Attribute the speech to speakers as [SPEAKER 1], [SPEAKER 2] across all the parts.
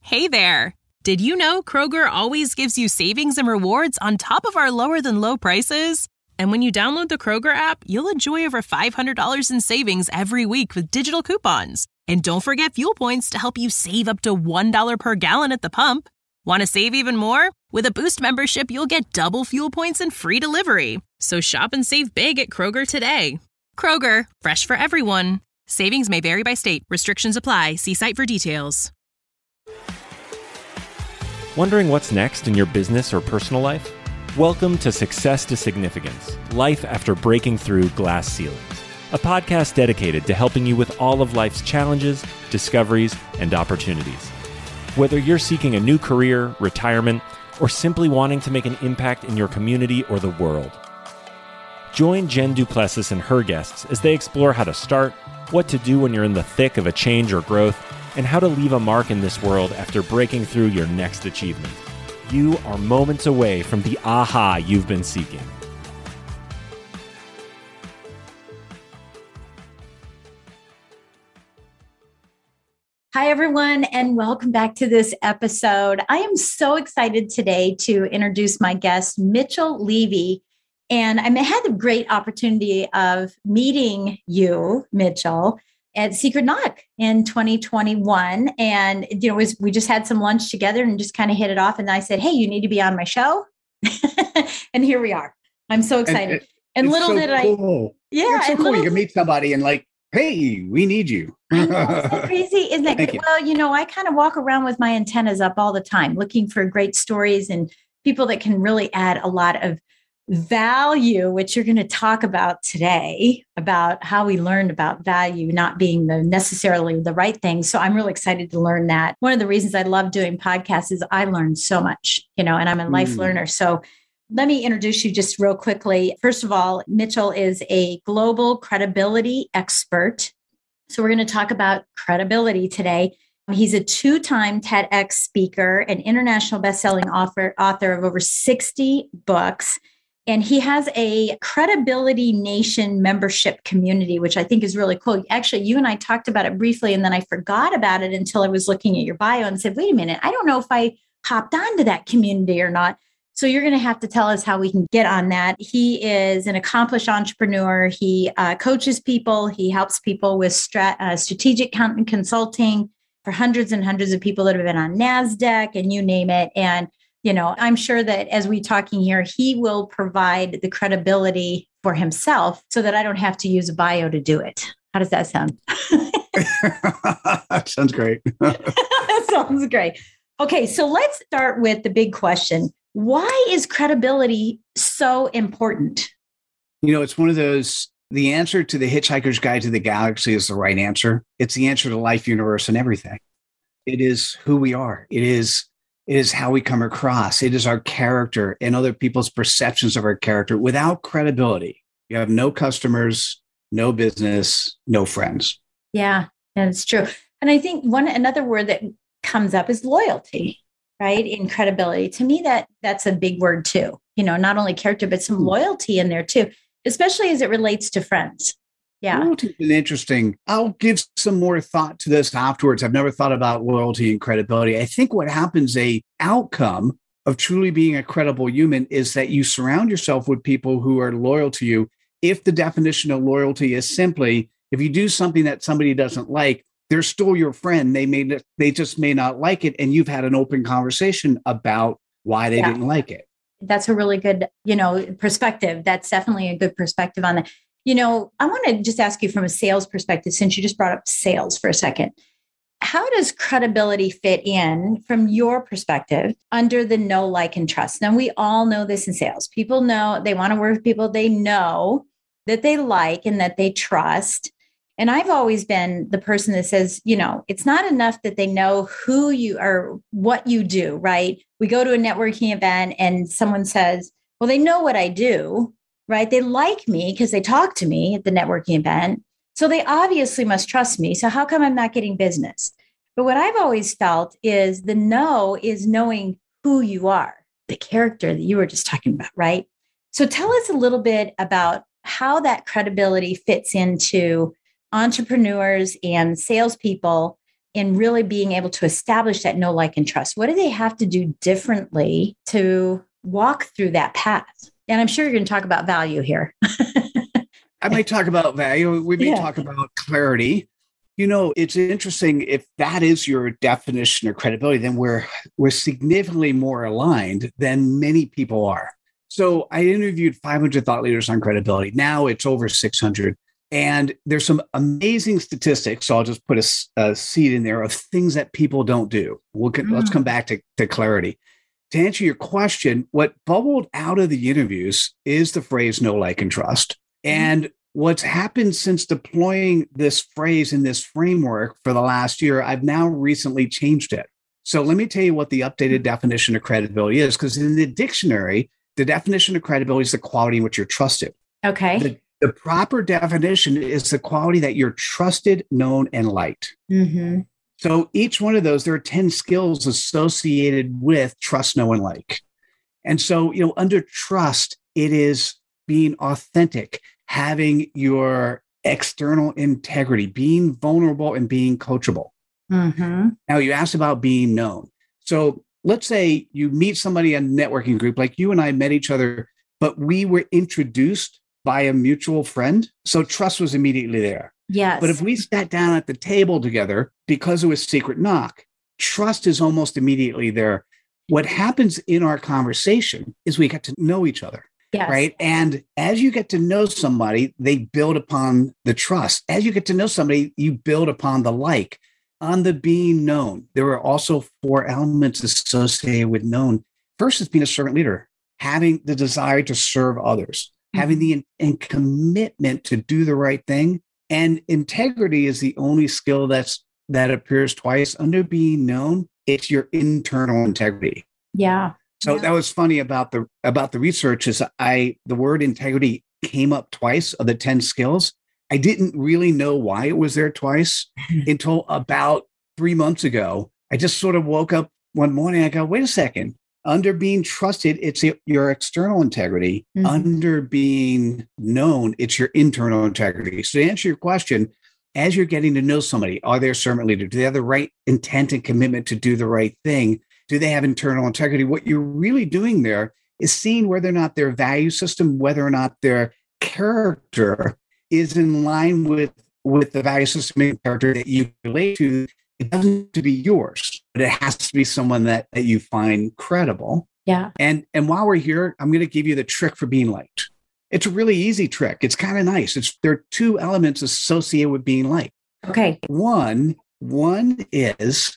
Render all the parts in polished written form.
[SPEAKER 1] Hey there! Did you know Kroger always gives you savings and rewards on top of our lower than low prices? And when you download the Kroger app, you'll enjoy over $500 in savings every week with digital coupons. And don't forget fuel points to help you save up to $1 per gallon at the pump. Want to save even more? With a Boost membership, you'll get double fuel points and free delivery. So shop and save big at Kroger today. Kroger, fresh for everyone. Savings may vary by state. Restrictions apply. See site for details.
[SPEAKER 2] Wondering what's next in your business or personal life? Welcome to Success to Significance, Life After Breaking Through Glass Ceilings, a podcast dedicated to helping you with all of life's challenges, discoveries, and opportunities. Whether you're seeking a new career, retirement, or simply wanting to make an impact in your community or the world. Join Jen Duplessis and her guests as they explore how to start, what to do when you're in the thick of a change or growth, and how to leave a mark in this world after breaking through your next achievement. You are moments away from the aha you've been seeking.
[SPEAKER 3] Hi, everyone, and welcome back to this episode. I am so excited today to introduce my guest, Mitchell Levy. And I had the great opportunity of meeting you, Mitchell, at Secret Knock in 2021. And, we just had some lunch together and just kind of hit it off. And I said, hey, you need to be on my show. And here we are. I'm so excited. And little did
[SPEAKER 4] cool. Yeah.
[SPEAKER 3] It's
[SPEAKER 4] so cool. You can meet somebody and hey, we need you.
[SPEAKER 3] I know, it's so crazy, isn't it? Well, I kind of walk around with my antennas up all the time, looking for great stories and people that can really add a lot of value, which you're going to talk about today, about how we learned about value not being necessarily the right thing. So I'm really excited to learn that. One of the reasons I love doing podcasts is I learn so much, and I'm a life learner. So let me introduce you just real quickly. First of all, Mitchell is a global credibility expert. So we're going to talk about credibility today. He's a 2-time TEDx speaker, an international best-selling author of over 60 books. And he has a Credibility Nation membership community, which I think is really cool. Actually, you and I talked about it briefly, and then I forgot about it until I was looking at your bio and said, wait a minute, I don't know if I hopped onto that community or not. So you're going to have to tell us how we can get on that. He is an accomplished entrepreneur. He coaches people. He helps people with strategic consulting for hundreds and hundreds of people that have been on NASDAQ and you name it. And I'm sure that as we're talking here, he will provide the credibility for himself so that I don't have to use a bio to do it. How does that sound?
[SPEAKER 4] Sounds great.
[SPEAKER 3] That sounds great. Okay, so let's start with the big question. Why is credibility so important?
[SPEAKER 4] It's one of those, the answer to the Hitchhiker's Guide to the Galaxy is the right answer. It's the answer to life, universe, and everything. It is who we are. It is how we come across. It is our character and other people's perceptions of our character. Without credibility, you have no customers, no business, no friends.
[SPEAKER 3] Yeah, that's true. And I think another word that comes up is loyalty, right? In credibility. To me, that's a big word too. Not only character, but some loyalty in there too, especially as it relates to friends. Yeah.
[SPEAKER 4] Loyalty is interesting. I'll give some more thought to this afterwards. I've never thought about loyalty and credibility. I think what happens, a outcome of truly being a credible human, is that you surround yourself with people who are loyal to you. If the definition of loyalty is simply, if you do something that somebody doesn't like, they're still your friend. They just may not like it. And you've had an open conversation about why they didn't like it.
[SPEAKER 3] That's a really good, perspective. That's definitely a good perspective on that. I want to just ask you from a sales perspective, since you just brought up sales for a second. How does credibility fit in from your perspective under the know, like, and trust? Now, we all know this in sales. People know they want to work with people they know, that they like, and that they trust. And I've always been the person that says, it's not enough that they know who you are, what you do, right? We go to a networking event and someone says, well, they know what I do, right? They like me because they talk to me at the networking event. So they obviously must trust me. So how come I'm not getting business? But what I've always felt is the know is knowing who you are, the character that you were just talking about, right? So tell us a little bit about how that credibility fits into entrepreneurs and salespeople in really being able to establish that know, like, and trust? What do they have to do differently to walk through that path? And I'm sure you're going to talk about value here.
[SPEAKER 4] I might talk about value. We may talk about clarity. It's interesting. If that is your definition of credibility, then we're significantly more aligned than many people are. So I interviewed 500 thought leaders on credibility. Now it's over 600. And there's some amazing statistics. So I'll just put a seed in there of things that people don't do. Let's come back to clarity. To answer your question, what bubbled out of the interviews is the phrase know, like, and trust. And what's happened since deploying this phrase in this framework for the last year, I've now recently changed it. So let me tell you what the updated definition of credibility is, because in the dictionary, the definition of credibility is the quality in which you're trusted.
[SPEAKER 3] Okay.
[SPEAKER 4] The proper definition is the quality that you're trusted, known, and liked. Mm-hmm. So each one of those, there are 10 skills associated with trust, know, and like. And so, under trust, it is being authentic, having your external integrity, being vulnerable, and being coachable. Mm-hmm. Now, you asked about being known. So let's say you meet somebody in a networking group, like you and I met each other, but we were introduced by a mutual friend. So trust was immediately there.
[SPEAKER 3] Yes.
[SPEAKER 4] But if we sat down at the table together because it was secret knock, trust is almost immediately there. What happens in our conversation is we get to know each other.
[SPEAKER 3] Yes.
[SPEAKER 4] Right. And as you get to know somebody, they build upon the trust. As you get to know somebody, you build upon the like. On the being known, there are also 4 elements associated with known. First is being a servant leader, having the desire to serve others, having the commitment to do the right thing. And integrity is the only skill that appears twice. Under being known, it's your internal integrity.
[SPEAKER 3] Yeah.
[SPEAKER 4] So that was funny about the research is the word integrity came up twice of the 10 skills. I didn't really know why it was there twice until about 3 months ago. I just sort of woke up one morning. I go, wait a second. Under being trusted, it's your external integrity. Mm-hmm. Under being known, it's your internal integrity. So to answer your question, as you're getting to know somebody, are they a servant leader? Do they have the right intent and commitment to do the right thing? Do they have internal integrity? What you're really doing there is seeing whether or not their value system, whether or not their character is in line with the value system and character that you relate to. It doesn't have to be yours, but it has to be someone that you find credible.
[SPEAKER 3] Yeah.
[SPEAKER 4] And while we're here, I'm going to give you the trick for being liked. It's a really easy trick. It's kind of nice. There are 2 elements associated with being liked.
[SPEAKER 3] Okay.
[SPEAKER 4] One is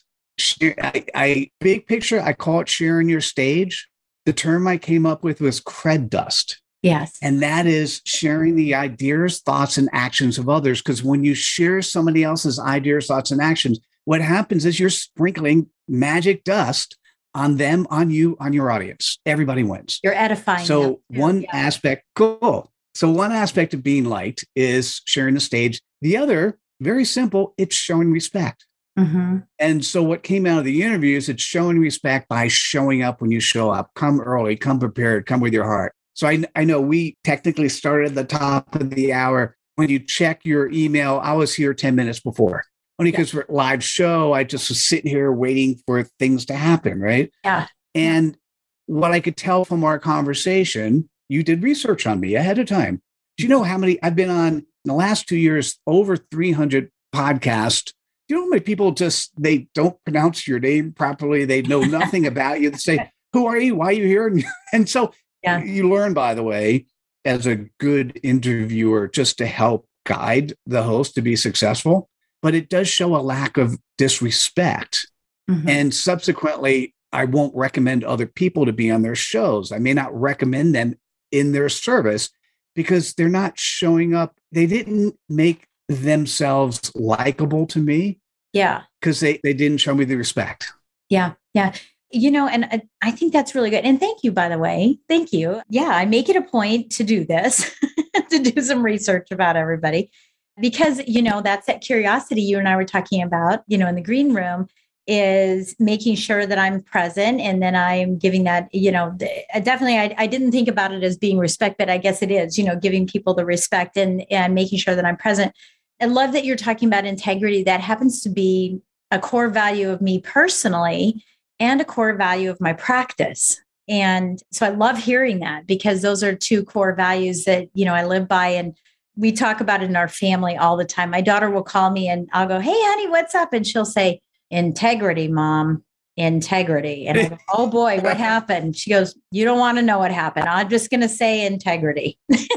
[SPEAKER 4] big picture. I call it sharing your stage. The term I came up with was cred dust.
[SPEAKER 3] Yes.
[SPEAKER 4] And that is sharing the ideas, thoughts, and actions of others. Because when you share somebody else's ideas, thoughts, and actions, what happens is you're sprinkling magic dust on them, on you, on your audience. Everybody wins.
[SPEAKER 3] You're edifying.
[SPEAKER 4] So one aspect, cool. So one aspect of being liked is sharing the stage. The other, very simple, it's showing respect. Mm-hmm. And so what came out of the interviews, it's showing respect by showing up when you show up. Come early, come prepared, come with your heart. So I know we technically started at the top of the hour. When you check your email, I was here 10 minutes before. Only because we're live show, I just was sitting here waiting for things to happen, right?
[SPEAKER 3] Yeah.
[SPEAKER 4] And what I could tell from our conversation, you did research on me ahead of time. Do you know how many I've been on in the last 2 years, over 300 podcasts? Do you know how many people they don't pronounce your name properly? They know nothing about you. They say, who are you? Why are you here? And so you learn, by the way, as a good interviewer, just to help guide the host to be successful. But it does show a lack of disrespect. Mm-hmm. And subsequently, I won't recommend other people to be on their shows. I may not recommend them in their service because they're not showing up. They didn't make themselves likable to me.
[SPEAKER 3] Yeah.
[SPEAKER 4] Because they didn't show me the respect.
[SPEAKER 3] Yeah. Yeah. And I think that's really good. And thank you, by the way. Thank you. Yeah. I make it a point to do this, to do some research about everybody. Because, that's that curiosity you and I were talking about, in the green room, is making sure that I'm present. And then I'm giving that, definitely, I didn't think about it as being respect, but I guess it is, giving people the respect and making sure that I'm present. I love that you're talking about integrity. That happens to be a core value of me personally and a core value of my practice. And so I love hearing that, because those are two core values that, I live by, and we talk about it in our family all the time. My daughter will call me and I'll go, "Hey, honey, what's up?" And she'll say, "Integrity, Mom, integrity." And I go, "Oh boy, what happened?" She goes, "You don't want to know what happened. I'm just going to say integrity."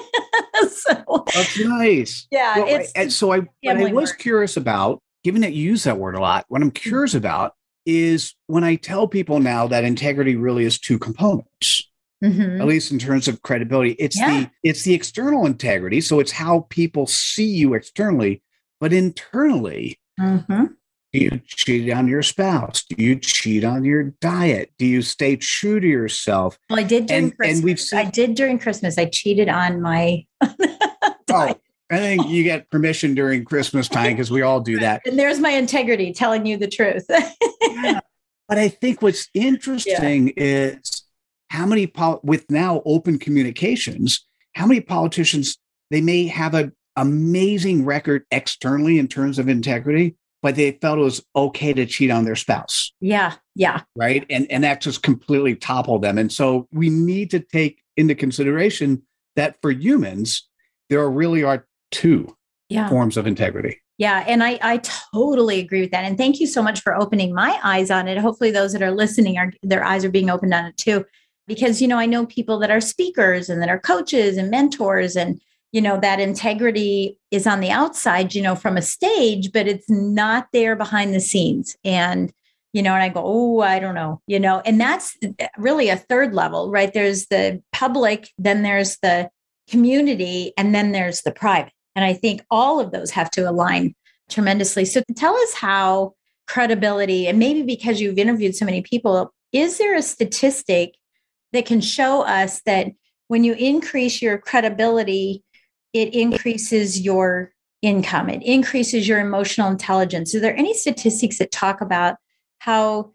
[SPEAKER 3] So,
[SPEAKER 4] that's nice.
[SPEAKER 3] Yeah.
[SPEAKER 4] Well, I was curious about, given that you use that word a lot, what I'm curious about is when I tell people now that integrity really is two components, at least in terms of credibility. It's the external integrity. So it's how people see you externally, but internally, do you cheat on your spouse? Do you cheat on your diet? Do you stay true to yourself?
[SPEAKER 3] Well, I did during Christmas. I did during Christmas. I cheated on my diet.
[SPEAKER 4] I think you get permission during Christmas time, because we all do that.
[SPEAKER 3] And there's my integrity telling you the truth.
[SPEAKER 4] Yeah. But I think what's interesting is how many, with now open communications, how many politicians, they may have an amazing record externally in terms of integrity, but they felt it was okay to cheat on their spouse.
[SPEAKER 3] Yeah. Yeah.
[SPEAKER 4] Right. And that just completely toppled them. And so we need to take into consideration that for humans, there really are two forms of integrity.
[SPEAKER 3] Yeah. And I totally agree with that. And thank you so much for opening my eyes on it. Hopefully those that are listening, their eyes are being opened on it too. Because, I know people that are speakers and that are coaches and mentors, and, that integrity is on the outside, from a stage, but it's not there behind the scenes. And, and I go, "Oh, I don't know, and that's really a third level, right? There's the public, then there's the community, and then there's the private. And I think all of those have to align tremendously. So tell us how credibility, and maybe because you've interviewed so many people, is there a statistic that can show us that when you increase your credibility, it increases your income, it increases your emotional intelligence? Are there any statistics that talk about how,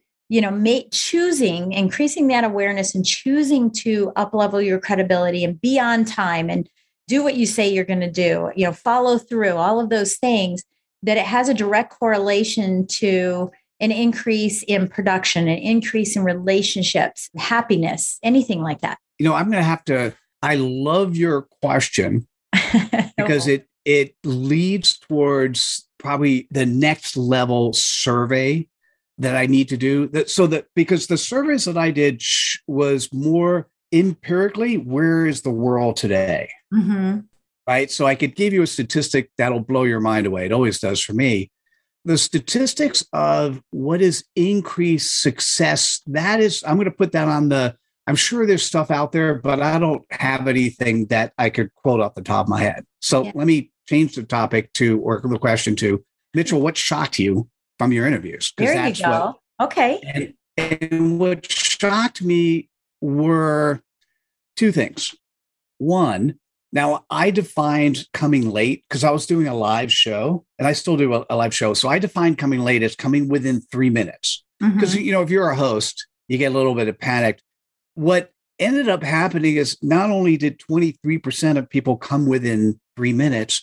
[SPEAKER 3] choosing, increasing that awareness and choosing to up-level your credibility and be on time and do what you say you're going to do, follow through, all of those things, that it has a direct correlation to an increase in production, an increase in relationships, happiness, anything like that?
[SPEAKER 4] I'm going to I love your question because it leads towards probably the next level survey that I need to do. Because the surveys that I did was more empirically, where is the world today? Right. So I could give you a statistic that'll blow your mind away. It always does for me. The statistics of what is increased success, I'm going to put that on I'm sure there's stuff out there, but I don't have anything that I could quote off the top of my head. So let me change the topic or the question to, Mitchell, what shocked you from your interviews?
[SPEAKER 3] There you go. Okay.
[SPEAKER 4] And what shocked me were two things. One, now I defined coming late because I was doing a live show, and I still do a live show. So I defined coming late as coming within 3 minutes. Because, if you're a host, you get a little bit of panic. What ended up happening is not only did 23% of people come within 3 minutes,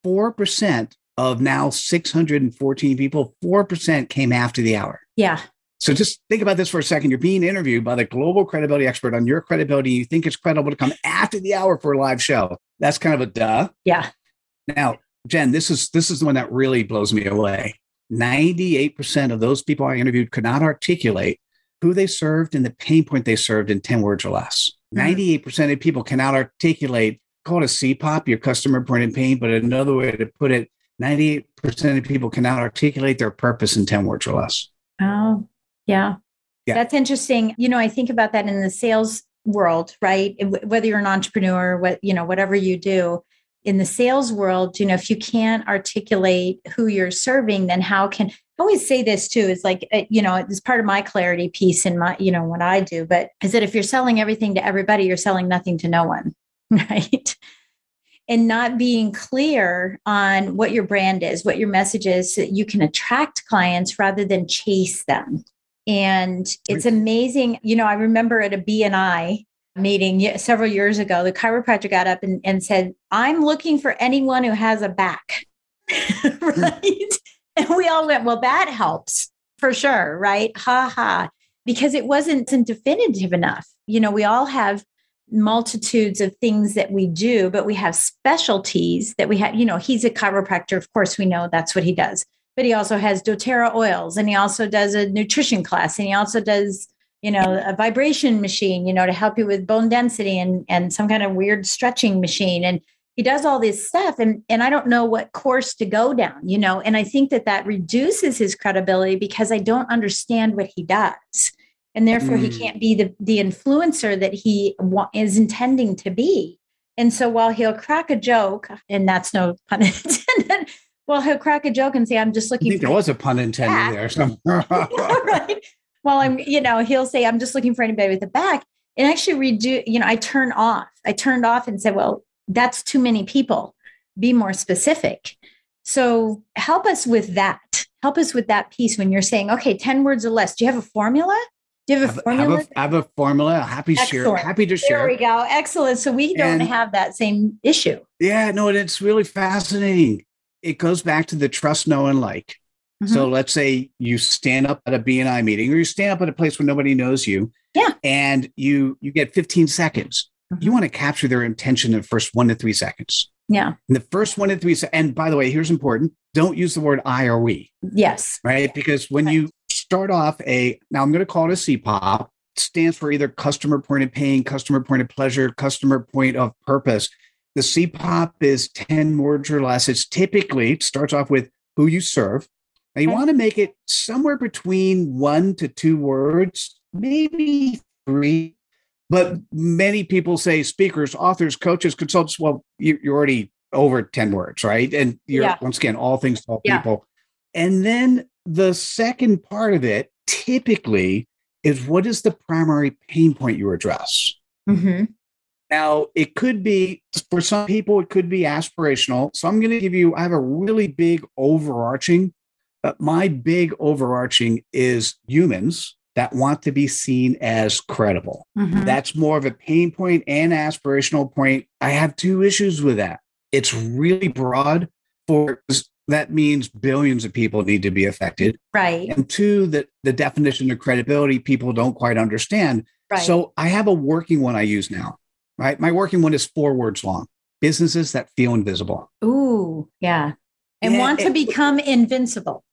[SPEAKER 4] 4% of now 614 people, 4% came after the hour.
[SPEAKER 3] Yeah.
[SPEAKER 4] So just think about this for a second. You're being interviewed by the global credibility expert on your credibility. You think it's credible to come after the hour for a live show. That's kind of a duh.
[SPEAKER 3] Yeah.
[SPEAKER 4] Now, Jen, this is the one that really blows me away. 98% of those people I interviewed could not articulate who they served and the pain point they served in 10 words or less. 98% of people cannot articulate, call it a CPOP, your customer point pain, but another way to put it, 98% of people cannot articulate their purpose in 10 words or less.
[SPEAKER 3] Oh, yeah. That's interesting. I think about that in the sales world, right? Whether you're an entrepreneur, whatever you do in the sales world, if you can't articulate who you're serving, then how can, I always say this too, is like, it's part of my clarity piece in my, what I do, but is that if you're selling everything to everybody, you're selling nothing to no one, right? And not being clear on what your brand is, what your message is, so that you can attract clients rather than chase them. And it's amazing. I remember at a BNI meeting several years ago, the chiropractor got up and said, "I'm looking for anyone who has a back." Right? And we all went, well, that helps for sure, right? Ha ha. Because it wasn't definitive enough. We all have multitudes of things that we do, but we have specialties that we have. He's a chiropractor. Of course, we know that's what he does. But he also has doTERRA oils, and he also does a nutrition class, and he also does, a vibration machine, to help you with bone density and some kind of weird stretching machine. And he does all this stuff. And I don't know what course to go down, and I think that reduces his credibility because I don't understand what he does. And therefore he can't be the influencer that he is intending to be. And so while he'll crack a joke, and that's no pun intended, he'll crack a joke and say, I'm just looking
[SPEAKER 4] I think there was a pun intended there.
[SPEAKER 3] Right. Well, he'll say, I'm just looking for anybody with a back. And actually I turned off and said, well, that's too many people. Be more specific. So help us with that. Help us with that piece when you're saying, okay, 10 words or less. Do you have a formula? Do you have a formula?
[SPEAKER 4] I have a formula. Happy to share.
[SPEAKER 3] There we go. Excellent. So we don't have that same issue.
[SPEAKER 4] Yeah, no, and it's really fascinating. It goes back to the trust, know, and like. Mm-hmm. So let's say you stand up at a BNI meeting, or you stand up at a place where nobody knows you.
[SPEAKER 3] Yeah.
[SPEAKER 4] And you get 15 seconds. Mm-hmm. You want to capture their intention in the first 1 to 3 seconds.
[SPEAKER 3] Yeah.
[SPEAKER 4] In the first 1 to 3 seconds. And by the way, here's important. Don't use the word I or we.
[SPEAKER 3] Yes.
[SPEAKER 4] Right. Because when you start off now I'm going to call it a CPOP, stands for either customer point of pain, customer point of pleasure, customer point of purpose. The CPOP is 10 words or less. It starts off with who you serve. Now you want to make it somewhere between 1 to 2 words, maybe 3. But many people say speakers, authors, coaches, consultants. Well, you're already over 10 words, right? And you're once again, all things to all people. And then the second part of it typically is, what is the primary pain point you address?
[SPEAKER 3] Mm-hmm.
[SPEAKER 4] Now, it could be, for some people, it could be aspirational. So I'm going to give you, I have a really big overarching, but my big overarching is humans that want to be seen as credible. Mm-hmm. That's more of a pain point and aspirational point. I have 2 issues with that. It's really broad. That means billions of people need to be affected.
[SPEAKER 3] Right.
[SPEAKER 4] And 2, that the definition of credibility, people don't quite understand. Right. So I have a working one I use now. Right. My working one is 4 words long. Businesses that feel invisible.
[SPEAKER 3] Ooh, yeah. And want to become invincible.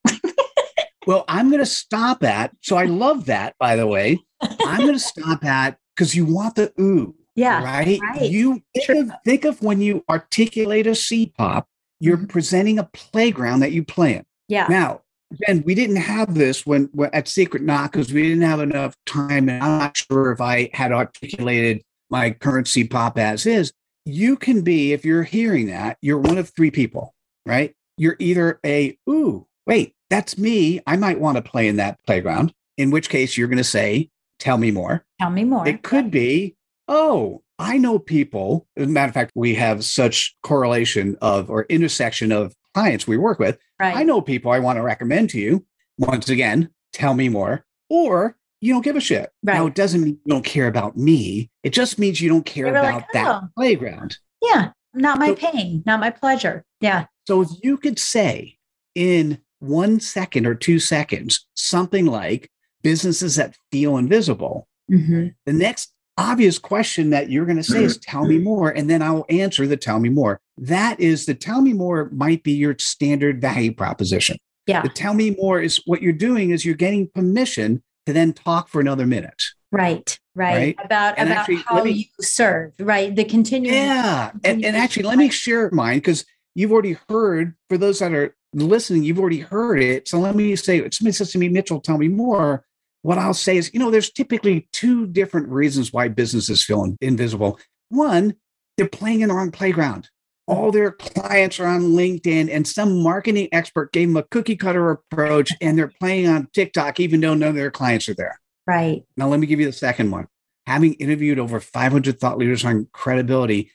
[SPEAKER 4] Well, I'm going to stop at, so I love that, by the way. I'm going to stop at, because you want the ooh.
[SPEAKER 3] Yeah.
[SPEAKER 4] Right. You think of when you articulate a CPOP, you're presenting a playground that you play in.
[SPEAKER 3] Yeah.
[SPEAKER 4] Now, again, we didn't have this when at Secret Knock, because we didn't have enough time. And I'm not sure if I had articulated my current CPOP as is. You can be, if you're hearing that, you're one of 3 people, right? You're either ooh, wait, that's me. I might want to play in that playground, in which case you're going to say, tell me more.
[SPEAKER 3] Tell me more.
[SPEAKER 4] It could be, oh, I know people. As a matter of fact, we have such correlation or intersection of clients we work with.
[SPEAKER 3] Right.
[SPEAKER 4] I know people I want to recommend to you. Once again, tell me more. Or you don't give a shit.
[SPEAKER 3] Right.
[SPEAKER 4] Now, it doesn't mean you don't care about me. It just means you don't care about that playground.
[SPEAKER 3] Yeah. Not my pain, not my pleasure. Yeah.
[SPEAKER 4] So if you could say in 1 second or 2 seconds, something like businesses that feel invisible, the next obvious question that you're going to say is, tell me more. And then I'll answer the tell me more. That is, the tell me more might be your standard value proposition.
[SPEAKER 3] Yeah.
[SPEAKER 4] The tell me more is what you're doing is you're getting permission to then talk for another minute.
[SPEAKER 3] Right. About actually, how you serve, right? The continuing.
[SPEAKER 4] Yeah. And actually, let me share mine, because you've already heard, for those that are listening, you've already heard it. So let me say, somebody says to me, Mitchell, tell me more. What I'll say is, there's typically 2 different reasons why businesses feel invisible. One, they're playing in the wrong playground. All their clients are on LinkedIn, and some marketing expert gave them a cookie cutter approach, and they're playing on TikTok, even though none of their clients are there.
[SPEAKER 3] Right.
[SPEAKER 4] Now, let me give you the second one. Having interviewed over 500 thought leaders on credibility,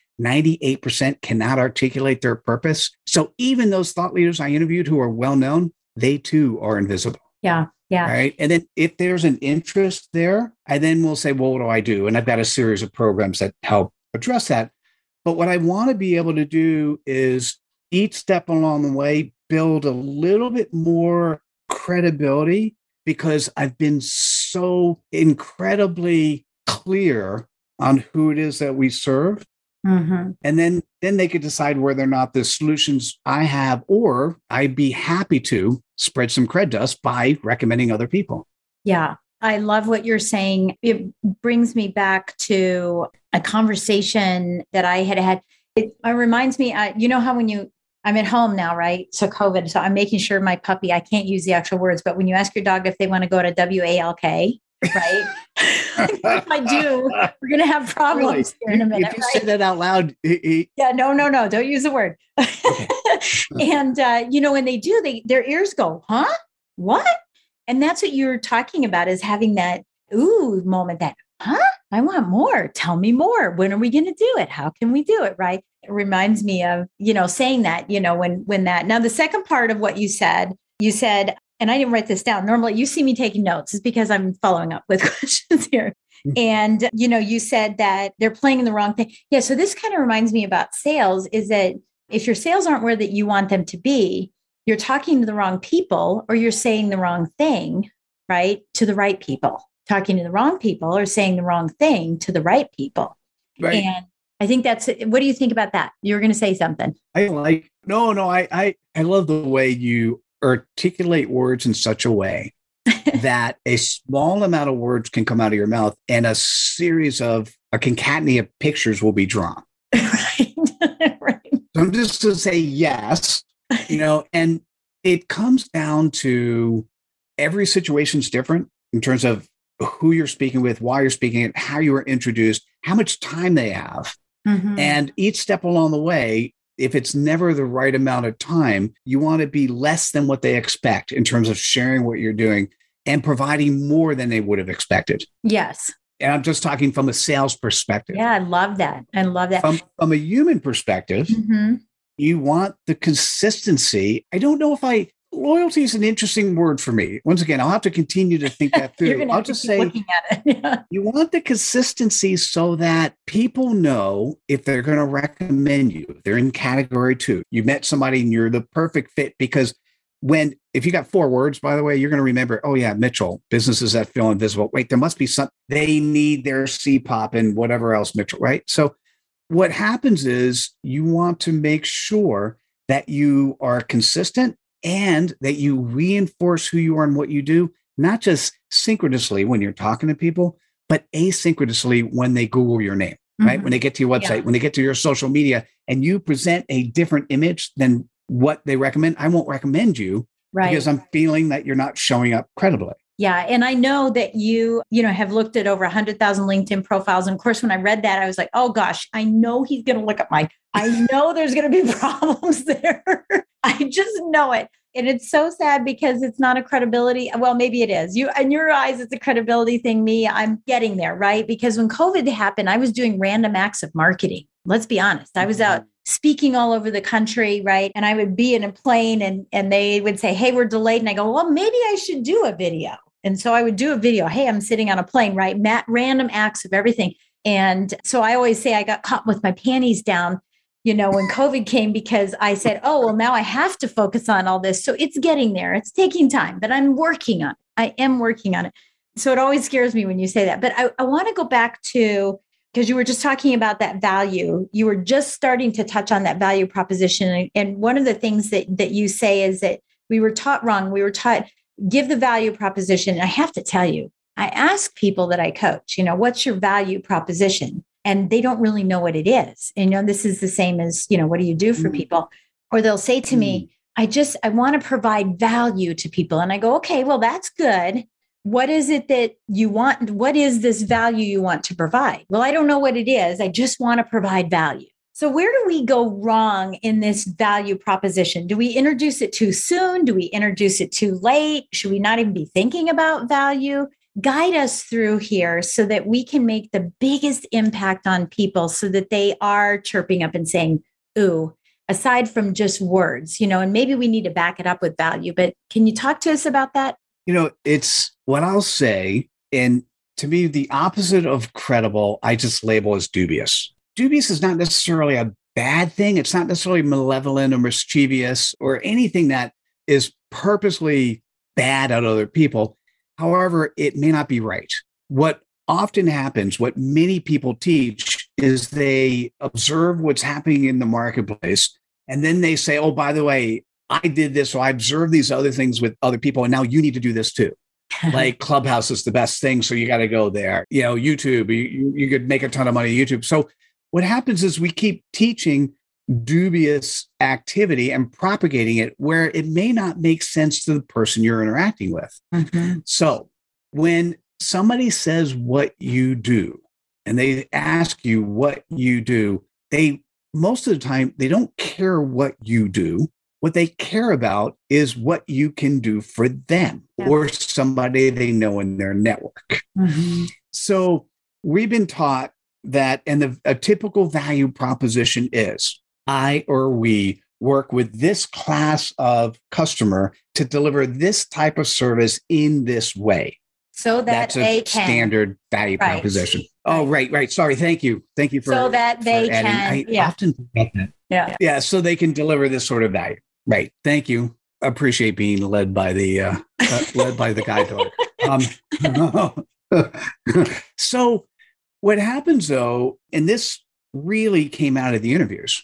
[SPEAKER 4] 98% cannot articulate their purpose. So even those thought leaders I interviewed who are well-known, they too are invisible.
[SPEAKER 3] Yeah. Yeah.
[SPEAKER 4] Right. And then if there's an interest there, I then will say, well, what do I do? And I've got a series of programs that help address that. But what I want to be able to do is each step along the way, build a little bit more credibility because I've been so incredibly clear on who it is that we serve. Mm-hmm. And then they could decide whether or not the solutions I have, or I'd be happy to spread some cred dust by recommending other people.
[SPEAKER 3] Yeah. I love what you're saying. It brings me back to a conversation that I had. It reminds me, you know how I'm at home now, right? So COVID. So I'm making sure my puppy, I can't use the actual words, but when you ask your dog if they want to go to WALK, right? If I do, we're going to have problems here in a minute.
[SPEAKER 4] If you say that out loud.
[SPEAKER 3] Yeah, no. Don't use the word. Okay. And, when they do, their ears go, huh? What? And that's what you're talking about, is having that ooh moment, that, huh? I want more. Tell me more. When are we going to do it? How can we do it? Right. It reminds me of, saying that, when that. Now, the second part of what you said, and I didn't write this down. Normally you see me taking notes. It's because I'm following up with questions here. And, you said that they're playing in the wrong thing. Yeah. So this kind of reminds me about sales, is that if your sales aren't where that you want them to be, you're talking to the wrong people, or you're saying the wrong thing, right? To the right people. Talking to the wrong people or saying the wrong thing to the right people. Right. And I think what do you think about that? You were going to say something.
[SPEAKER 4] I love the way you articulate words in such a way that a small amount of words can come out of your mouth and a series of a concatenated of pictures will be drawn.
[SPEAKER 3] Right. Right.
[SPEAKER 4] So I'm just to say yes, and it comes down to every situation's different in terms of who you're speaking with, why you're speaking it, how you were introduced, how much time they have. Mm-hmm. And each step along the way, if it's never the right amount of time, you want to be less than what they expect in terms of sharing what you're doing and providing more than they would have expected.
[SPEAKER 3] Yes.
[SPEAKER 4] And I'm just talking from a sales perspective.
[SPEAKER 3] Yeah, I love that.
[SPEAKER 4] From a human perspective, mm-hmm. You want the consistency. I don't know if loyalty is an interesting word for me. Once again, I'll have to continue to think that through. I'll just say, looking at it. Yeah. You want the consistency so that people know if they're going to recommend you. If they're in category 2. You met somebody and you're the perfect fit, because if you got 4 words, by the way, you're going to remember, oh yeah, Mitchell, businesses that feel invisible. Wait, there must be something. They need their CPOP and whatever else, Mitchell, right? So what happens is you want to make sure that you are consistent and that you reinforce who you are and what you do, not just synchronously when you're talking to people, but asynchronously when they Google your name, right? Mm-hmm. When they get to your website, when they get to your social media and you present a different image than what they recommend, I won't recommend you, right? Because I'm feeling that you're not showing up credibly.
[SPEAKER 3] Yeah. And I know that you have looked at over 100,000 LinkedIn profiles. And of course, when I read that, I was like, oh gosh, I know he's going to look at I know there's going to be problems there. I just know it. And it's so sad because it's not a credibility. Well, maybe it is. In your eyes, it's a credibility thing. Me, I'm getting there, right? Because when COVID happened, I was doing random acts of marketing. Let's be honest. I was out speaking all over the country, right? And I would be in a plane and they would say, hey, we're delayed. And I go, well, maybe I should do a video. And so I would do a video. Hey, I'm sitting on a plane, right? Random acts of everything. And so I always say I got caught with my panties down, when COVID came, because I said, oh, well, now I have to focus on all this. So it's getting there. It's taking time, but I'm working on it. I am working on it. So it always scares me when you say that. But I want to go back to, because you were just talking about that value. You were just starting to touch on that value proposition. And one of the things that you say is that we were taught wrong. We were taught, give the value proposition. And I have to tell you, I ask people that I coach, what's your value proposition? And they don't really know what it is. And, this is the same as, what do you do for people? Or they'll say to me, I want to provide value to people. And I go, okay, well, that's good. What is it that you want? What is this value you want to provide? Well, I don't know what it is. I just want to provide value. So where do we go wrong in this value proposition? Do we introduce it too soon? Do we introduce it too late? Should we not even be thinking about value? Guide us through here so that we can make the biggest impact on people so that they are chirping up and saying, ooh, aside from just words, and maybe we need to back it up with value. But can you talk to us about that?
[SPEAKER 4] It's what I'll say. And to me, the opposite of credible, I just label as dubious. Dubious is not necessarily a bad thing. It's not necessarily malevolent or mischievous or anything that is purposely bad at other people. However, it may not be right. What often happens, what many people teach, is they observe what's happening in the marketplace. And then they say, oh, by the way, I did this, or I observed these other things with other people, and now you need to do this too. Like Clubhouse is the best thing, so you got to go there. YouTube, you could make a ton of money on YouTube. So what happens is we keep teaching dubious activity and propagating it where it may not make sense to the person you're interacting with. Mm-hmm. So when somebody says what you do and they ask you what you do, most of the time, they don't care what you do. What they care about is what you can do for them or somebody they know in their network. Mm-hmm. So we've been taught that, and a typical value proposition is, I or we work with this class of customer to deliver this type of service in this way.
[SPEAKER 3] So that
[SPEAKER 4] that's a standard value proposition. Oh, right. Sorry. Thank you for
[SPEAKER 3] so that they can.
[SPEAKER 4] I often forget that. Yeah. So they can deliver this sort of value. Right. Thank you. Appreciate being led by the guide dog. So what happens though, and this really came out of the interviews,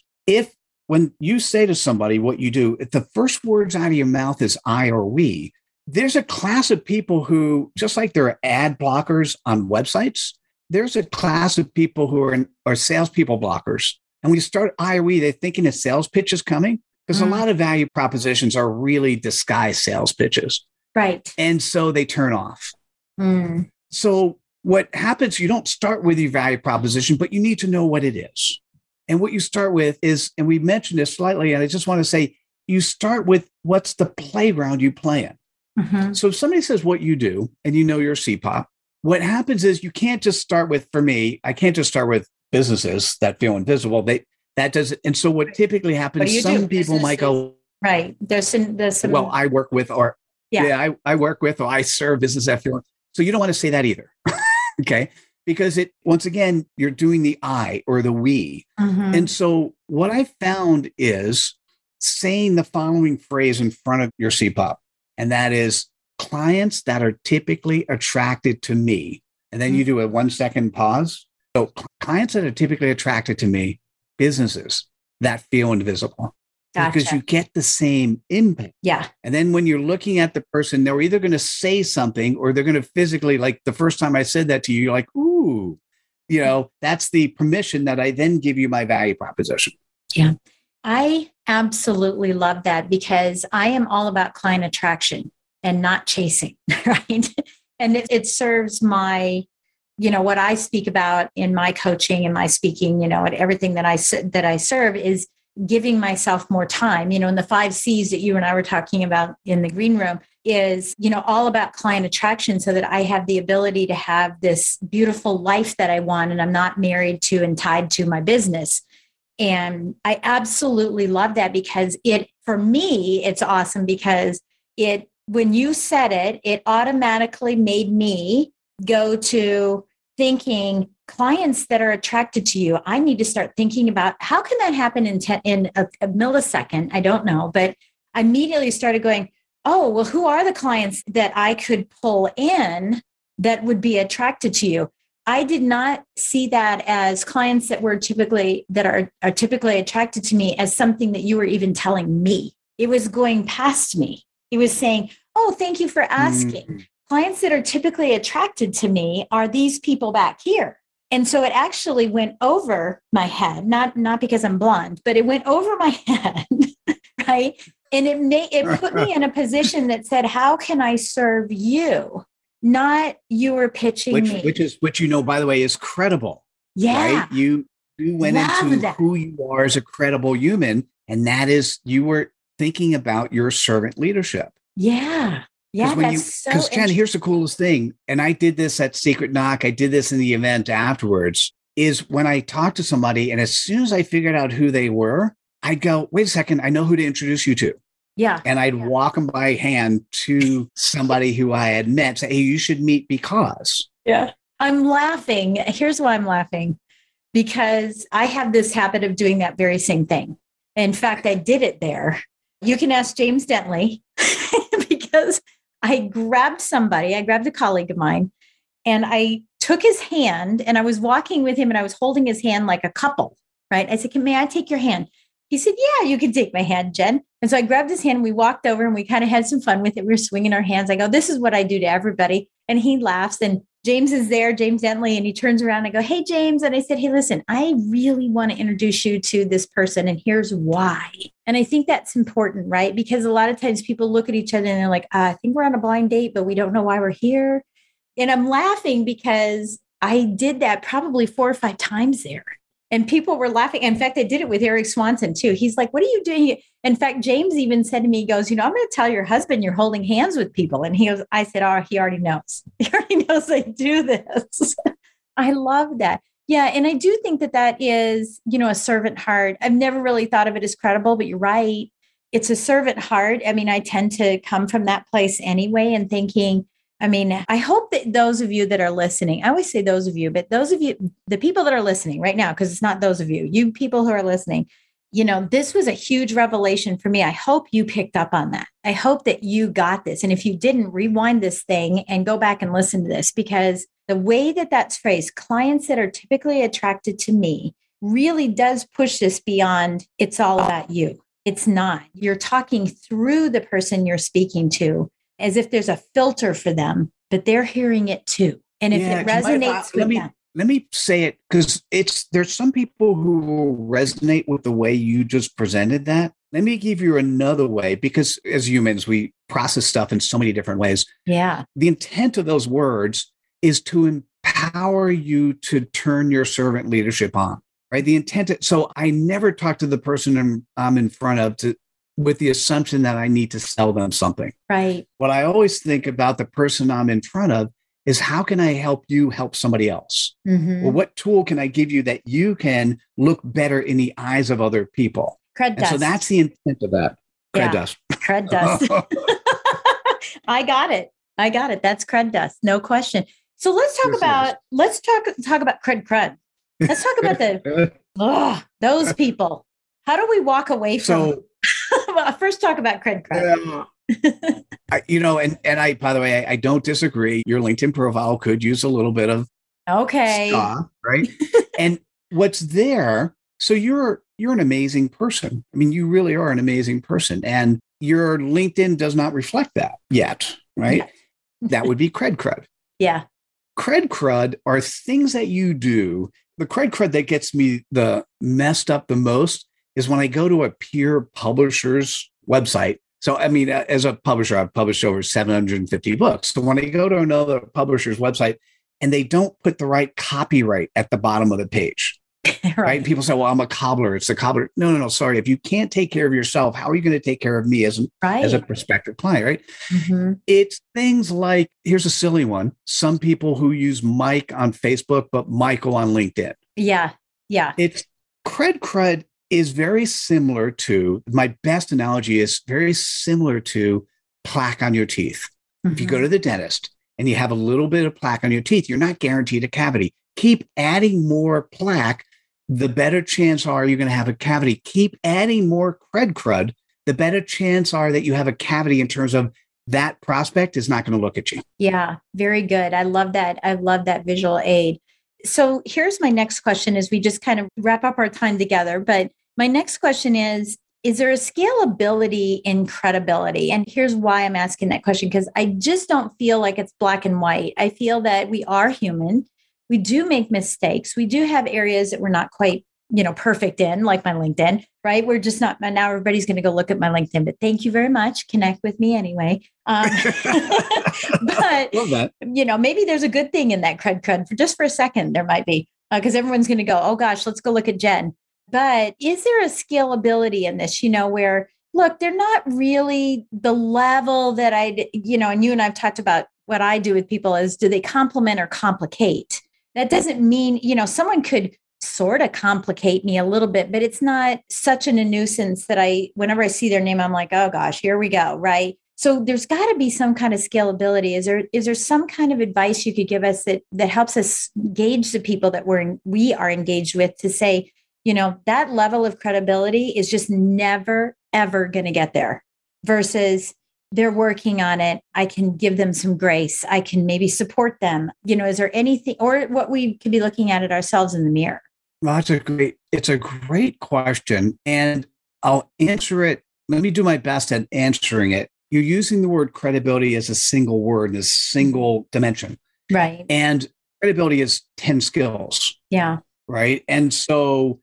[SPEAKER 4] when you say to somebody what you do, if the first words out of your mouth is I or we, there's a class of people who, just like there are ad blockers on websites, there's a class of people who are salespeople blockers. And when you start I or we, they're thinking a sales pitch is coming, because a lot of value propositions are really disguised sales pitches.
[SPEAKER 3] Right.
[SPEAKER 4] And so they turn off. Mm. So what happens, you don't start with your value proposition, but you need to know what it is. And what you start with is, and we mentioned this slightly, and I just want to say, you start with what's the playground you play in. Mm-hmm. So if somebody says what you do, and you know you're a CPOP, what happens is you can't just start with, for me, I can't just start with businesses that feel invisible. That does it. And so what typically happens, some people might go,
[SPEAKER 3] right. There's some.
[SPEAKER 4] Well, I work with, or I work with, or I serve business that feel. So you don't want to say that either. Okay. Because once again, you're doing the I or the we. Mm-hmm. And so what I found is saying the following phrase in front of your CPOP, and that is, clients that are typically attracted to me. And then you do a 1 second pause. So clients that are typically attracted to me, businesses that feel invisible. Gotcha. Because you get the same impact.
[SPEAKER 3] Yeah.
[SPEAKER 4] And then when you're looking at the person, they're either going to say something or they're going to physically, like the first time I said that to you, you're like, ooh, that's the permission that I then give you my value proposition.
[SPEAKER 3] Yeah. I absolutely love that, because I am all about client attraction and not chasing, right? And it serves my, what I speak about in my coaching and my speaking, and everything that I serve is giving myself more time, and the 5 C's that you and I were talking about in the green room is, all about client attraction, so that I have the ability to have this beautiful life that I want, and I'm not married to and tied to my business. And I absolutely love that, because for me, it's awesome, because when you said it automatically made me go to thinking, clients that are attracted to you, I need to start thinking about how can that happen in a millisecond? I don't know, but I immediately started going, oh, well, who are the clients that I could pull in that would be attracted to you? I did not see that as clients that are typically attracted to me as something that you were even telling me. It was going past me. It was saying, oh, thank you for asking. Mm-hmm. Clients that are typically attracted to me are these people back here. And so it actually went over my head, not because I'm blonde, but it went over my head, right? And it put me in a position that said, how can I serve you? Not you were pitching me.
[SPEAKER 4] Which, by the way, is credible.
[SPEAKER 3] Yeah.
[SPEAKER 4] Right? You went into who you are as a credible human. And that is, you were thinking about your servant leadership.
[SPEAKER 3] Yeah. Yeah,
[SPEAKER 4] because Jen, here's the coolest thing. And I did this at Secret Knock. I did this in the event afterwards, is when I talked to somebody, and as soon as I figured out who they were, I'd go, wait a second, I know who to introduce you to.
[SPEAKER 3] Yeah.
[SPEAKER 4] And I'd walk them by hand to somebody who I had met, say, hey, you should meet because.
[SPEAKER 3] Yeah. I'm laughing. Here's why I'm laughing. because I have this habit of doing that very same thing. In fact, I did it there. You can ask James Dentley because I grabbed a colleague of mine, and I took his hand, and I was walking with him, and I was holding his hand like a couple, right? I said, may I take your hand? He said, yeah, you can take my hand, Jen. And so I grabbed his hand, and we walked over, and we kind of had some fun with it. We were swinging our hands. I go, this is what I do to everybody. And he laughs, and James is there, James Dentley, and he turns around and I go, hey, James. And I said, hey, listen, I really want to introduce you to this person, and here's why. And I think that's important, right? Because a lot of times people look at each other and they're like, I think we're on a blind date, but we don't know why we're here. And I'm laughing because I did that probably 4 or 5 times there. And people were laughing. In fact, I did it with Eric Swanson too. He's like, what are you doing here? In fact, James even said to me, he goes, I'm going to tell your husband you're holding hands with people. And I said, oh, he already knows. He already knows I do this. I love that. Yeah. And I do think that is, a servant heart. I've never really thought of it as credible, but you're right. It's a servant heart. I mean, I tend to come from that place anyway, and thinking, I hope that those of you that are listening, I always say those of you, but those of you, the people that are listening right now, because it's not those of you people who are listening, this was a huge revelation for me. I hope you picked up on that. I hope that you got this. And if you didn't, rewind this thing and go back and listen to this, because the way that that's phrased, clients that are typically attracted to me, really does push this beyond it's all about you. It's not. You're talking through the person you're speaking to, as if there's a filter for them, but they're hearing it too. And if it resonates with them.
[SPEAKER 4] Let me say it, because there's some people who will resonate with the way you just presented that. Let me give you another way, because as humans, we process stuff in so many different ways.
[SPEAKER 3] Yeah.
[SPEAKER 4] The intent of those words is to empower you to turn your servant leadership on, right? The intent. So I never talk to the person I'm in front of with the assumption that I need to sell them something.
[SPEAKER 3] Right.
[SPEAKER 4] What I always think about the person I'm in front of is, how can I help you help somebody else? Mm-hmm. Well, what tool can I give you that you can look better in the eyes of other people?
[SPEAKER 3] Cred dust.
[SPEAKER 4] So that's the intent of that. Cred dust.
[SPEAKER 3] Cred dust. I got it. That's cred dust. No question. So let's talk about cred crud. Let's talk about those people. How do we walk away from well, first talk about cred crud.
[SPEAKER 4] I, by the way, I don't disagree. Your LinkedIn profile could use a little bit of ska, right? And what's there? So you're an amazing person. You really are an amazing person, and your LinkedIn does not reflect that yet, right? Yeah. That would be cred crud.
[SPEAKER 3] Yeah.
[SPEAKER 4] Cred crud are things that you do. The cred crud that gets me the messed up the most is when I go to a peer publisher's website. So, as a publisher, I've published over 750 books. So when I go to another publisher's website and they don't put the right copyright at the bottom of the page, right? People say, well, I'm a cobbler. It's a cobbler. No. Sorry. If you can't take care of yourself, how are you going to take care of me as a prospective client, right? Mm-hmm. It's things like, here's a silly one. Some people who use Mike on Facebook, but Michael on LinkedIn.
[SPEAKER 3] Yeah. Yeah.
[SPEAKER 4] It's cred is very similar to, my best analogy is very similar to plaque on your teeth. Mm-hmm. If you go to the dentist and you have a little bit of plaque on your teeth, you're not guaranteed a cavity. Keep adding more plaque, the better chance are you're going to have a cavity. Keep adding more cred crud, the better chance are that you have a cavity in terms of that prospect is not going to look at you.
[SPEAKER 3] Yeah, very good. I love that. I love that visual aid. So here's my next question as we just kind of wrap up our time together. But my next question is there a scalability in credibility? And here's why I'm asking that question, because I just don't feel like it's black and white. I feel that we are human. We do make mistakes. We do have areas that we're not quite, perfect in, like my LinkedIn, right? We're just not, now everybody's going to go look at my LinkedIn, but thank you very much. Connect with me anyway. But,
[SPEAKER 4] love that.
[SPEAKER 3] Maybe there's a good thing in that cred for just for a second, there might be, because everyone's going to go, oh gosh, let's go look at Jen. But is there a scalability in this, where, look, they're not really the level that and you and I've talked about what I do with people is, do they complement or complicate? That doesn't mean, someone could sort of complicate me a little bit, but it's not such a nuisance that whenever I see their name, I'm like, oh gosh, here we go. Right. So there's got to be some kind of scalability. Is there some kind of advice you could give us that helps us gauge the people that we are engaged with to say, that level of credibility is just never, ever going to get there versus they're working on it. I can give them some grace. I can maybe support them. Is there anything, or what we could be looking at it ourselves in the mirror?
[SPEAKER 4] Well, it's a great question. And I'll answer it. Let me do my best at answering it. You're using the word credibility as a single word, as a single dimension.
[SPEAKER 3] Right.
[SPEAKER 4] And credibility is 10 skills.
[SPEAKER 3] Yeah.
[SPEAKER 4] Right. And so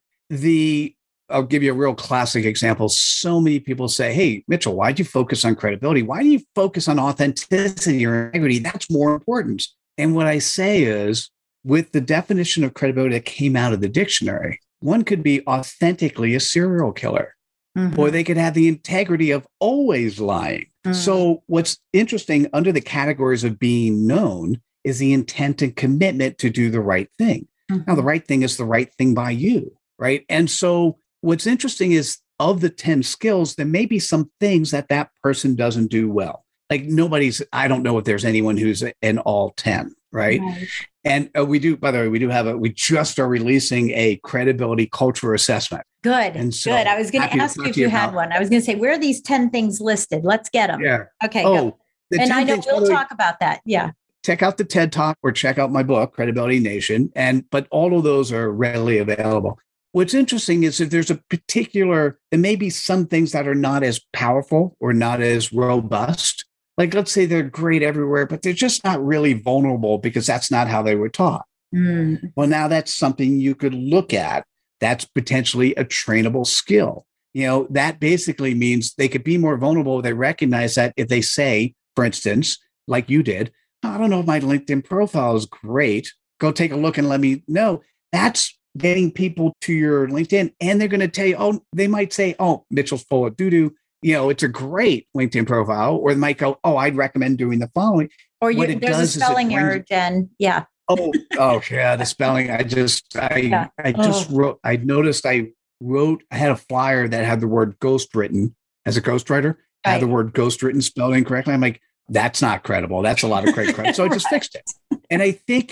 [SPEAKER 4] I'll give you a real classic example. So many people say, hey, Mitchell, why'd you focus on credibility? Why do you focus on authenticity or integrity? That's more important. And what I say is, with the definition of credibility that came out of the dictionary, one could be authentically a serial killer, or they could have the integrity of always lying. So what's interesting under the categories of being known is the intent and commitment to do the right thing. Now, the right thing is the right thing by you, right? And so what's interesting is, of the 10 skills, there may be some things that person doesn't do well. Like I don't know if there's anyone who's in all 10, right? And we just are releasing a credibility culture assessment.
[SPEAKER 3] Good.
[SPEAKER 4] And so
[SPEAKER 3] good. I was going to ask you if you had one. I was going to say, where are these 10 things listed? Let's get them.
[SPEAKER 4] Yeah.
[SPEAKER 3] Okay. Oh, and I know we'll talk about that. Yeah.
[SPEAKER 4] Check out the TED Talk or check out my book, Credibility Nation. But all of those are readily available. What's interesting is if there's there may be some things that are not as powerful or not as robust. Like, let's say they're great everywhere, but they're just not really vulnerable because that's not how they were taught. Well, now that's something you could look at. That's potentially a trainable skill. That basically means they could be more vulnerable. They recognize that if they say, for instance, like you did, I don't know if my LinkedIn profile is great. Go take a look and let me know. That's getting people to your LinkedIn, and they're going to tell you, they might say, Mitchell's full of doo-doo. It's a great LinkedIn profile. Or they might go, I'd recommend doing the following.
[SPEAKER 3] Or there's a spelling error, Jen. Yeah.
[SPEAKER 4] Yeah, the spelling. I noticed I had a flyer that had the word ghost written as a ghostwriter. I had the word ghost written spelled incorrectly. I'm like, that's not credible. That's a lot of credit. So I just fixed it. And I think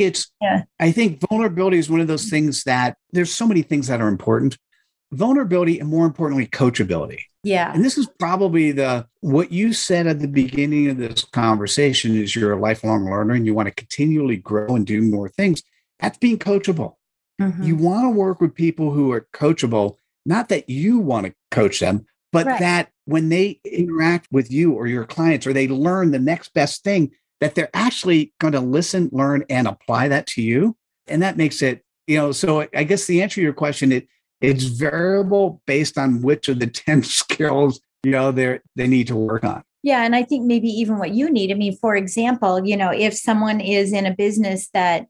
[SPEAKER 4] I think vulnerability is one of those things that there's so many things that are important. Vulnerability, and more importantly, coachability.
[SPEAKER 3] Yeah.
[SPEAKER 4] And this is probably what you said at the beginning of this conversation is you're a lifelong learner and you want to continually grow and do more things. That's being coachable. You want to work with people who are coachable, not that you want to coach them, but that when they interact with you or your clients, or they learn the next best thing, that they're actually going to listen, learn, and apply that to you. And that makes it, so I guess the answer to your question, it's variable based on which of the 10 skills, they need to work on.
[SPEAKER 3] Yeah. And I think maybe even what you need. I mean, for example, if someone is in a business that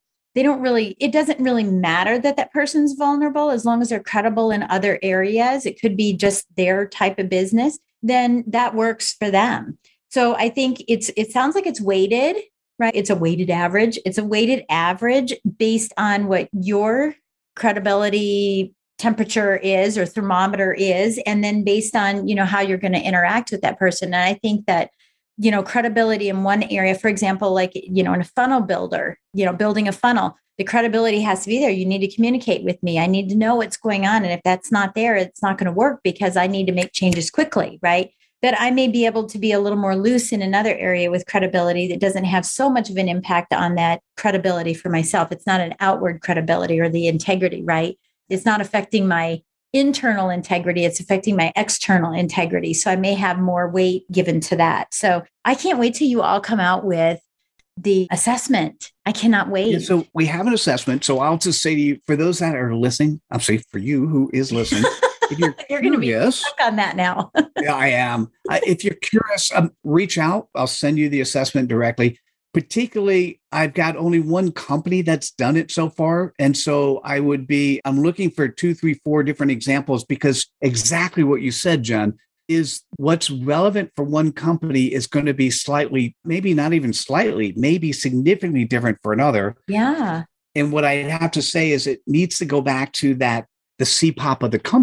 [SPEAKER 3] it doesn't really matter that person's vulnerable, as long as they're credible in other areas, it could be just their type of business, then that works for them. So I think it sounds like it's weighted, right? It's a weighted average. It's a weighted average based on what your credibility temperature is or thermometer is, and then based on, how you're going to interact with that person. And I think that, credibility in one area, for example, like, in a funnel builder, building a funnel, the credibility has to be there. You need to communicate with me. I need to know what's going on. And if that's not there, it's not going to work because I need to make changes quickly, right? That I may be able to be a little more loose in another area with credibility that doesn't have so much of an impact on that credibility for myself. It's not an outward credibility or the integrity, right? It's not affecting my internal integrity. It's affecting my external integrity. So I may have more weight given to that. So I can't wait till you all come out with the assessment. I cannot wait.
[SPEAKER 4] Yeah, so we have an assessment. So I'll just say to you, for those that are listening, I'll say for you who is listening, if
[SPEAKER 3] you're going to be stuck on that now.
[SPEAKER 4] Yeah, I am. If you're curious, reach out. I'll send you the assessment directly. Particularly, I've got only one company that's done it so far. And so I'm looking for 2, 3, 4 different examples, because exactly what you said, Jen, is what's relevant for one company is going to be slightly, maybe not even slightly, maybe significantly different for another.
[SPEAKER 3] Yeah.
[SPEAKER 4] And what I have to say is it needs to go back to the CPOP of the company.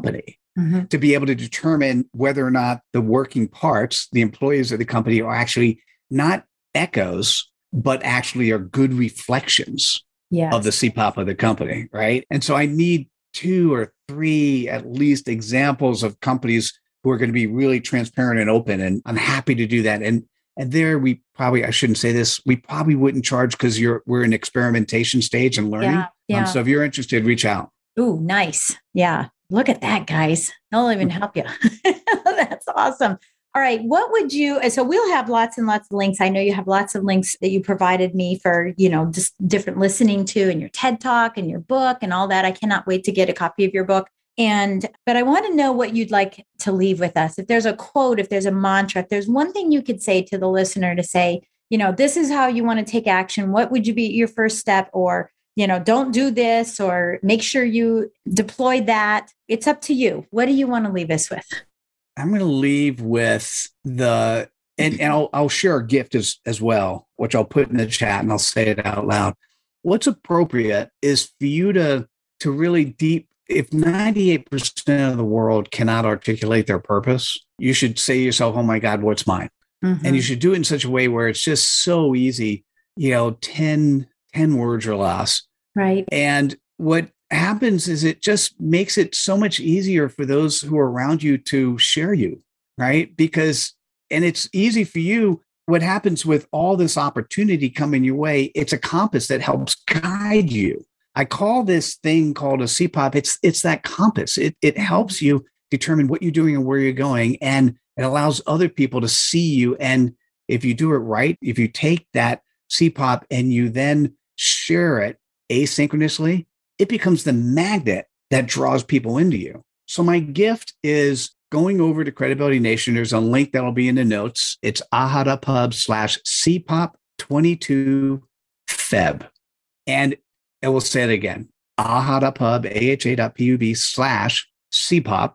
[SPEAKER 4] to be able to determine whether or not the working parts, the employees of the company, are actually not echoes, but actually are good reflections of the CPOP of the company, right? And so I need 2 or 3 at least examples of companies who are going to be really transparent and open. And I'm happy to do that. And there we probably, I shouldn't say this, we probably wouldn't charge because we're in experimentation stage and learning. So if you're interested, reach out.
[SPEAKER 3] Ooh, nice. Yeah. Look at that, guys. They'll even help you. That's awesome. All right. What would you, so we'll have lots and lots of links. I know you have lots of links that you provided me for, just different listening to and your TED Talk and your book and all that. I cannot wait to get a copy of your book. But I want to know what you'd like to leave with us. If there's a quote, if there's a mantra, if there's one thing you could say to the listener to say, this is how you want to take action. What would you be your first step? Or, don't do this, or make sure you deploy that. It's up to you. What do you want to leave us with?
[SPEAKER 4] I'm going to leave with and I'll share a gift as well, which I'll put in the chat and I'll say it out loud. What's appropriate is for you to really if 98% of the world cannot articulate their purpose, you should say to yourself, oh my God, what's mine? And you should do it in such a way where it's just so easy, 10 words or less.
[SPEAKER 3] Right.
[SPEAKER 4] And what happens is it just makes it so much easier for those who are around you to share you, right? And it's easy for you. What happens with all this opportunity coming your way, it's a compass that helps guide you. I call this thing called a CPOP. It's that compass. It helps you determine what you're doing and where you're going. And it allows other people to see you. And if you do it right, if you take that CPOP and you then share it asynchronously, it becomes the magnet that draws people into you. So my gift is going over to Credibility Nation. There's a link that'll be in the notes. It's aha.pub/CPOP22Feb. And I will say it again, aha.pub, aha.pub/CPOP,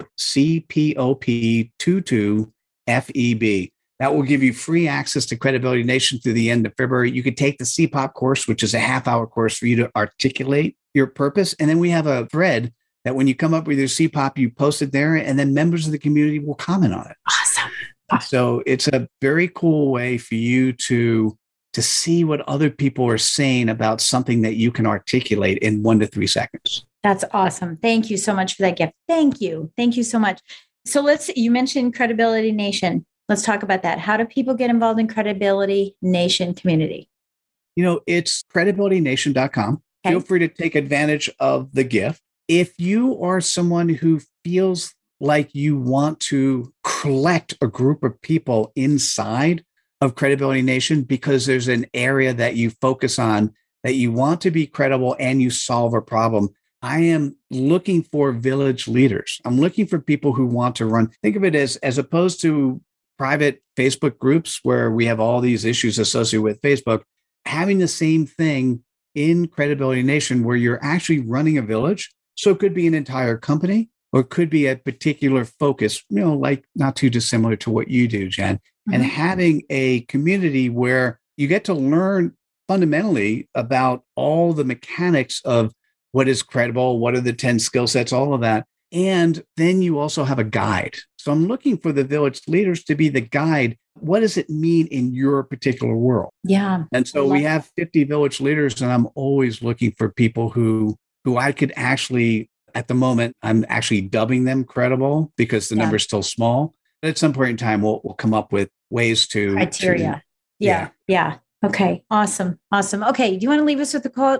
[SPEAKER 4] CPOP22FEB. That will give you free access to Credibility Nation through the end of February. You could take the CPOP course, which is a half-hour course for you to articulate your purpose. And then we have a thread that when you come up with your CPOP, you post it there, and then members of the community will comment on it.
[SPEAKER 3] Awesome.
[SPEAKER 4] So it's a very cool way for you to see what other people are saying about something that you can articulate in 1 to 3 seconds.
[SPEAKER 3] That's awesome. Thank you so much for that gift. Thank you. Thank you so much. So you mentioned Credibility Nation. Let's talk about that. How do people get involved in Credibility Nation community?
[SPEAKER 4] It's credibilitynation.com. Okay. Feel free to take advantage of the gift. If you are someone who feels like you want to collect a group of people inside of Credibility Nation because there's an area that you focus on, that you want to be credible and you solve a problem, I am looking for village leaders. I'm looking for people who want to run. Think of it as opposed to private Facebook groups where we have all these issues associated with Facebook, having the same thing in Credibility Nation where you're actually running a village. So it could be an entire company or it could be a particular focus, like not too dissimilar to what you do, Jen. Mm-hmm. And having a community where you get to learn fundamentally about all the mechanics of what is credible, what are the 10 skill sets, all of that. And then you also have a guide. So I'm looking for the village leaders to be the guide. What does it mean in your particular world?
[SPEAKER 3] Yeah.
[SPEAKER 4] And so we have 50 village leaders, and I'm always looking for people who I could actually, at the moment, I'm actually dubbing them credible because the number's still small. But at some point in time, we'll come up with ways to
[SPEAKER 3] criteria. Yeah. Okay. Awesome. Okay. Do you want to leave us with a quote?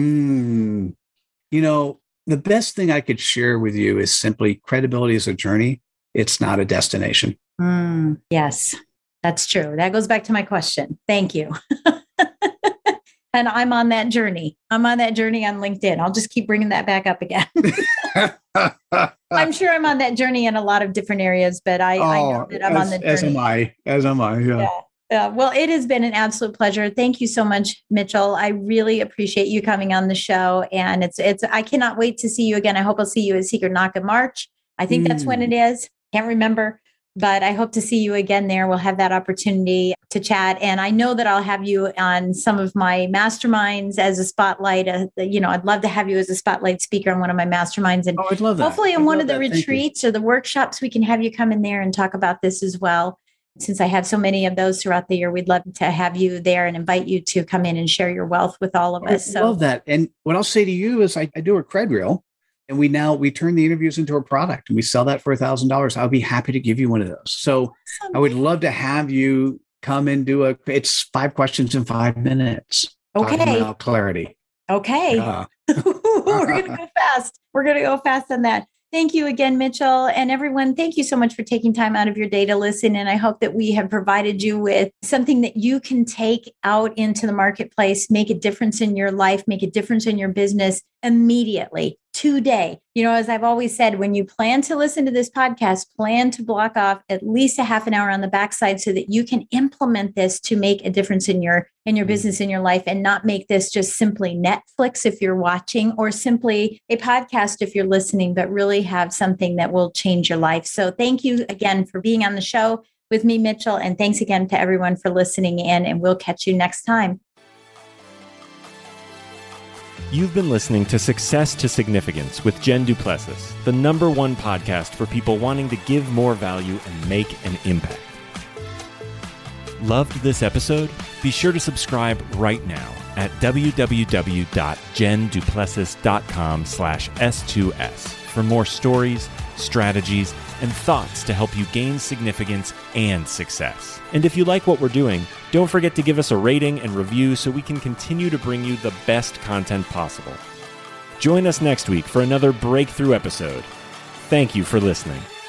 [SPEAKER 4] The best thing I could share with you is simply credibility is a journey. It's not a destination.
[SPEAKER 3] Yes, that's true. That goes back to my question. Thank you. And I'm on that journey. I'm on that journey on LinkedIn. I'll just keep bringing that back up again. I'm sure I'm on that journey in a lot of different areas, but I know that I'm on the journey.
[SPEAKER 4] As am I. Yeah.
[SPEAKER 3] Well, it has been an absolute pleasure. Thank you so much, Mitchell. I really appreciate you coming on the show. And I cannot wait to see you again. I hope I'll see you at Secret Knock in March. I think that's when it is. Can't remember. But I hope to see you again there. We'll have that opportunity to chat. And I know that I'll have you on some of my masterminds as a spotlight. I'd love to have you as a spotlight speaker on one of my masterminds. And
[SPEAKER 4] I'd love that.
[SPEAKER 3] Hopefully in one of the retreats or the workshops, we can have you come in there and talk about this as well. Since I have so many of those throughout the year, we'd love to have you there and invite you to come in and share your wealth with all of us.
[SPEAKER 4] I love that. And what I'll say to you is I do a cred reel. And we turn the interviews into a product and we sell that for $1,000. I'll be happy to give you one of those. So I would love to have you come and it's 5 questions in 5 minutes.
[SPEAKER 3] Okay.
[SPEAKER 4] About clarity.
[SPEAKER 3] Okay. We're going to go fast. We're going to go fast on that. Thank you again, Mitchell. And everyone, thank you so much for taking time out of your day to listen. And I hope that we have provided you with something that you can take out into the marketplace, make a difference in your life, make a difference in your business immediately, today. As I've always said, when you plan to listen to this podcast, plan to block off at least a half an hour on the backside so that you can implement this to make a difference in your business, in your life, and not make this just simply Netflix if you're watching or simply a podcast if you're listening, but really have something that will change your life. So thank you again for being on the show with me, Mitchell. And thanks again to everyone for listening in, and we'll catch you next time.
[SPEAKER 2] You've been listening to Success to Significance with Jen Duplessis, the #1 podcast for people wanting to give more value and make an impact. Loved this episode? Be sure to subscribe right now at www.jenduplessis.com/S2S for more stories, strategies, and thoughts to help you gain significance and success. And if you like what we're doing, don't forget to give us a rating and review so we can continue to bring you the best content possible. Join us next week for another breakthrough episode. Thank you for listening.